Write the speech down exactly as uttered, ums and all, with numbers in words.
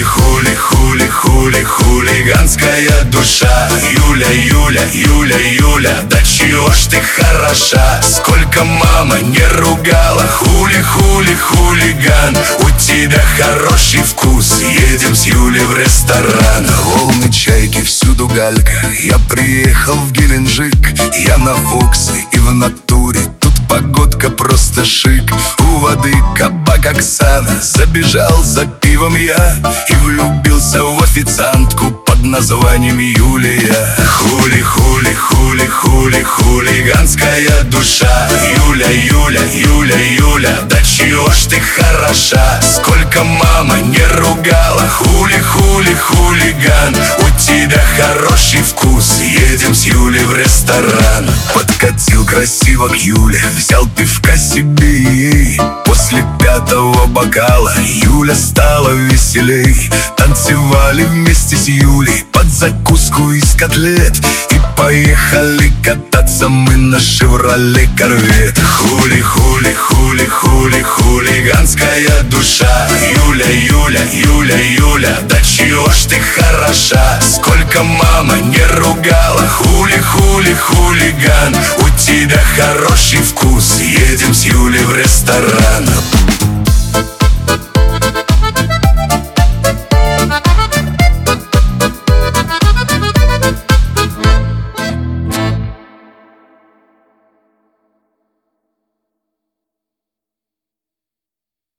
хули, хули, хули, хулиганская душа. Юля, Юля, Юля, Юля, да чего ж ты хороша. Сколько мама не ругала. Хули, хули, хулиган, у тебя хороший вкус. Едем с Юлей в ресторан. Волны, чайки, всюду галька. Я приехал в Геленджик. Я на Фоксе и в натуре. Тут погодка просто шик. У воды кабак Оксана. Забежал за пивом я и влюбился в официантку под названием Юлия. Хули, хули, хули, хули, хулиганская душа. Юля, Юля, Юля, Юля, да чего ж ты хороша. Сколько мама не ругала. Хули, хули, хулиган, у тебя хороший вкус. Едем с Юлей в ресторан. Подкатил красиво к Юле, взял пивка себе и ей. После пятого бокала Юля стала веселей. Танцевали вместе с Юлей под закуску из котлет. И поехали кататься мы на Шевроле Корвет. Хули, хули, хули, хули, хулиганская душа. Юля, Юля, Юля, Юля, да чего ж ты хороша. Сколько мама не ругала. Хули, хули, хулиган, у тебя хороший вкус. Едем с Юлей в ресторан.